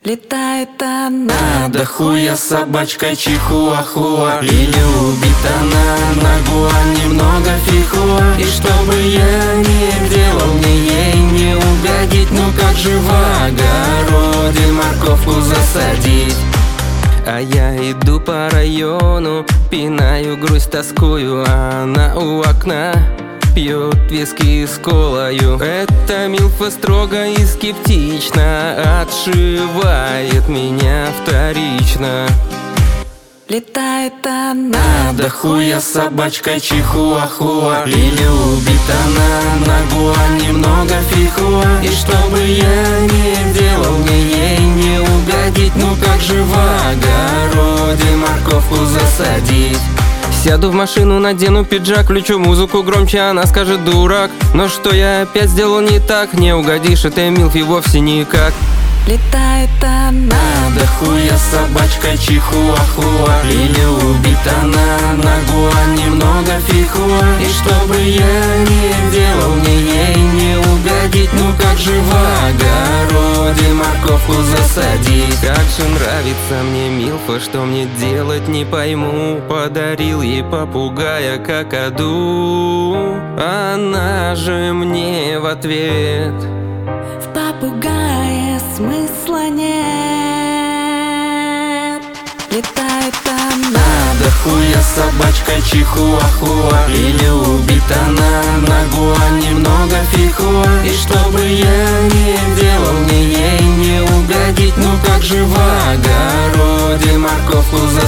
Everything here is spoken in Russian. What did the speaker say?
Летает она, да хуя собачка чихуахуа. И любит она на гуа немного фихуа. И что бы я ни делал, мне ей не угодить. Ну как же в огороде морковку засадить? А я иду по району, пинаю грусть, тоскую, а она у окна пьет виски с колою. Эта милфа строго и скептично отшивает меня вторично. летает она, да хуя собачка чихуахуа. И любит она на гуа немного фихуа. И что бы я ни делал, мне ей не угодить. Ну как же в огороде морковку засадить? Сяду в машину, надену пиджак, включу музыку громче, она скажет: дурак. Но что я опять сделал не так? Не угодишь этой милфе вовсе никак. летает она, да хуя собачка чихуахуа. И любит она на гуа немного фихуа. И что бы я ни делал, мне ей не угодить. Ну как же в огороде морковку засадить? Как же нравится мне милфа, что мне делать не пойму. Подарил ей попугая какаду, она же мне в ответ: в попугае смысла нет. Летает она, да хуя собачка чихуахуа. И любит она на гуа немного фихуа. И что бы я ни делал, мне ей не угодить. Ну как же в огороде морковку